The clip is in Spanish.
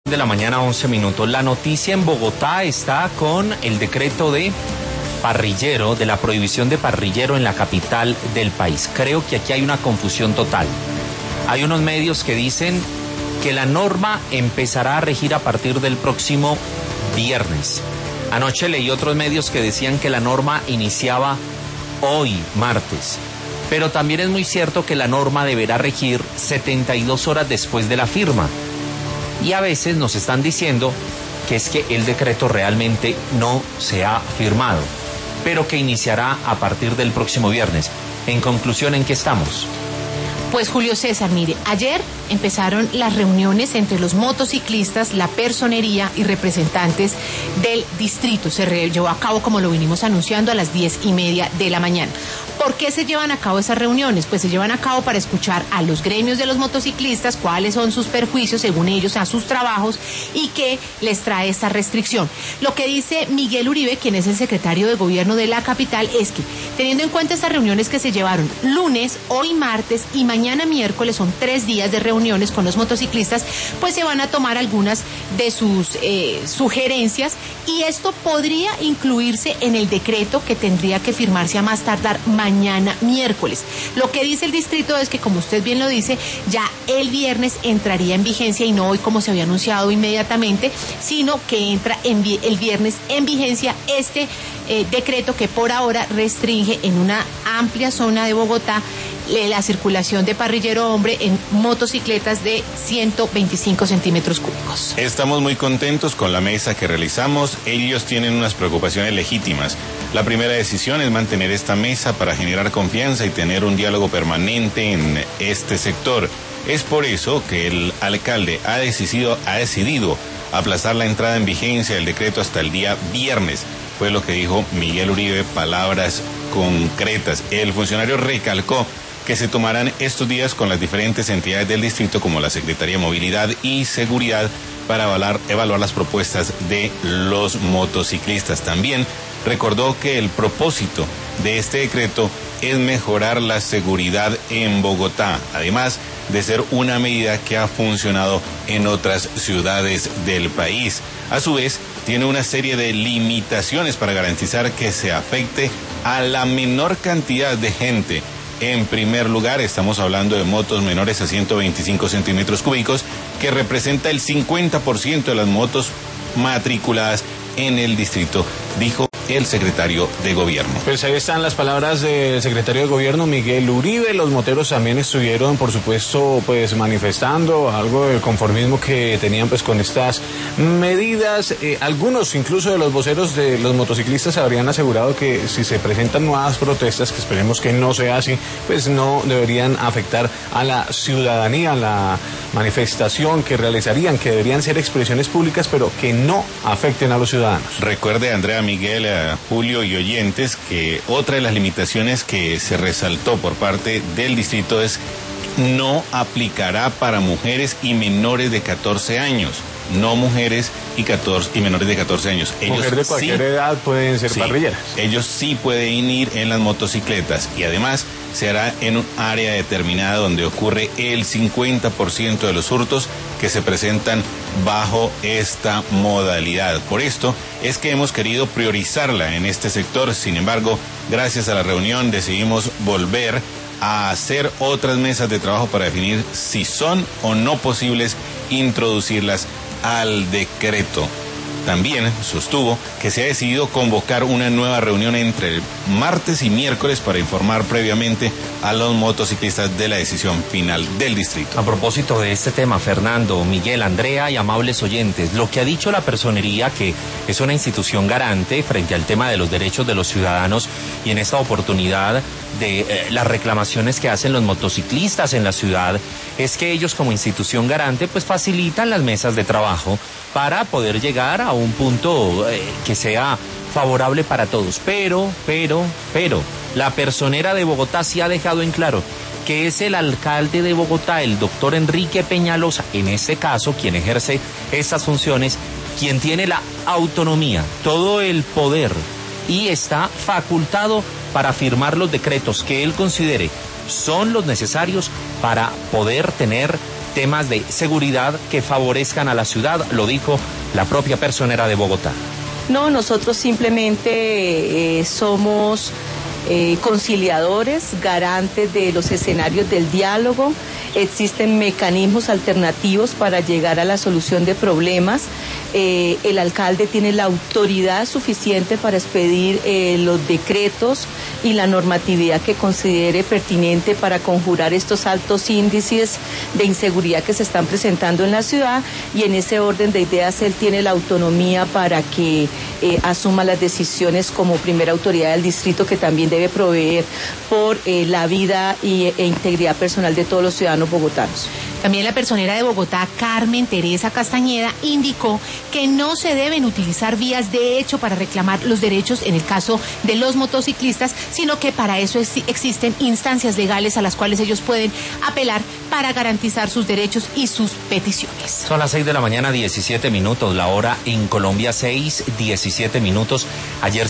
De la mañana, 11 minutos. La noticia en Bogotá está con el decreto de parrillero, de la prohibición de parrillero en la capital del país. Creo que aquí hay una confusión total. Hay unos medios que dicen que la norma empezará a regir a partir del próximo viernes. Anoche leí otros medios que decían que la norma iniciaba hoy, martes. Pero también es muy cierto que la norma deberá regir 72 horas después de la firma. Y a veces nos están diciendo que es que el decreto realmente no se ha firmado, pero que iniciará a partir del próximo viernes. En conclusión, ¿en qué estamos? Pues Julio César, mire, ayer empezaron las reuniones entre los motociclistas, la personería y representantes del distrito. Se llevó a cabo, como lo vinimos anunciando, a las 10:30 de la mañana. ¿Por qué se llevan a cabo esas reuniones? Pues se llevan a cabo para escuchar a los gremios de los motociclistas cuáles son sus perjuicios, según ellos, a sus trabajos y qué les trae esta restricción. Lo que dice Miguel Uribe, quien es el secretario de gobierno de la capital, es que, teniendo en cuenta estas reuniones que se llevaron lunes, hoy martes y mañana miércoles, son 3 días de reuniones con los motociclistas, pues se van a tomar algunas de sus sugerencias, y esto podría incluirse en el decreto que tendría que firmarse a más tardar mañana miércoles. Lo que dice el distrito es que, como usted bien lo dice, ya el viernes entraría en vigencia, y no hoy como se había anunciado inmediatamente, sino que entra el viernes en vigencia este decreto que por ahora restringe en una amplia zona de Bogotá la circulación de parrillero hombre en motocicletas de 125 centímetros cúbicos. Estamos muy contentos con la mesa que realizamos. Ellos tienen unas preocupaciones legítimas. La primera decisión es mantener esta mesa para generar confianza y tener un diálogo permanente en este sector. Es por eso que el alcalde ha decidido aplazar la entrada en vigencia del decreto hasta el día viernes. Fue lo que dijo Miguel Uribe, palabras concretas. El funcionario recalcó que se tomarán estos días con las diferentes entidades del distrito, como la Secretaría de Movilidad y Seguridad, para evaluar las propuestas de los motociclistas. También recordó que el propósito de este decreto es mejorar la seguridad en Bogotá, además de ser una medida que ha funcionado en otras ciudades del país. A su vez, tiene una serie de limitaciones para garantizar que se afecte a la menor cantidad de gente. En primer lugar, estamos hablando de motos menores a 125 centímetros cúbicos, que representa el 50% de las motos matriculadas en el distrito, dijo el secretario de gobierno. Pues ahí están las palabras del secretario de gobierno, Miguel Uribe. Los moteros también estuvieron, por supuesto, pues manifestando algo del conformismo que tenían pues con estas medidas. Algunos, incluso de los voceros de los motociclistas, habrían asegurado que si se presentan nuevas protestas, que esperemos que no sea así, pues no deberían afectar a la ciudadanía, a la manifestación que realizarían, que deberían ser expresiones públicas, pero que no afecten a los ciudadanos. Recuerde, Andrea, Miguel, Julio y oyentes, que otra de las limitaciones que se resaltó por parte del distrito es no aplicará para mujeres y menores de 14 años. No mujeres y menores de 14 años. Mujeres de cualquier edad pueden ser parrilleras. Ellos sí pueden ir en las motocicletas, y además se hará en un área determinada donde ocurre el 50% de los hurtos que se presentan bajo esta modalidad. Por esto es que hemos querido priorizarla en este sector. Sin embargo, gracias a la reunión decidimos volver a hacer otras mesas de trabajo para definir si son o no posibles introducirlas al decreto. También sostuvo que se ha decidido convocar una nueva reunión entre el martes y miércoles para informar previamente a los motociclistas de la decisión final del distrito. A propósito de este tema, Fernando, Miguel, Andrea y amables oyentes, lo que ha dicho la personería, que es una institución garante frente al tema de los derechos de los ciudadanos, y en esta oportunidad de las reclamaciones que hacen los motociclistas en la ciudad, es que ellos, como institución garante, pues facilitan las mesas de trabajo para poder llegar a un punto que sea favorable para todos. Pero, la personera de Bogotá sí ha dejado en claro que es el alcalde de Bogotá, el doctor Enrique Peñalosa, en este caso, quien ejerce estas funciones, quien tiene la autonomía, todo el poder, y está facultado para firmar los decretos que él considere son los necesarios para poder tener temas de seguridad que favorezcan a la ciudad, lo dijo la propia personera de Bogotá. No, nosotros simplemente somos conciliadores, garantes de los escenarios del diálogo. Existen mecanismos alternativos para llegar a la solución de problemas. El alcalde tiene la autoridad suficiente para expedir los decretos y la normatividad que considere pertinente para conjurar estos altos índices de inseguridad que se están presentando en la ciudad, y en ese orden de ideas él tiene la autonomía para que asuma las decisiones como primera autoridad del distrito, que también debe proveer por la vida e integridad personal de todos los ciudadanos bogotanos. También la personera de Bogotá, Carmen Teresa Castañeda, indicó que no se deben utilizar vías de hecho para reclamar los derechos en el caso de los motociclistas, sino que para eso existen instancias legales a las cuales ellos pueden apelar para garantizar sus derechos y sus peticiones. Son las 6 de la mañana, 17 minutos, la hora en Colombia, 6:17. Ayer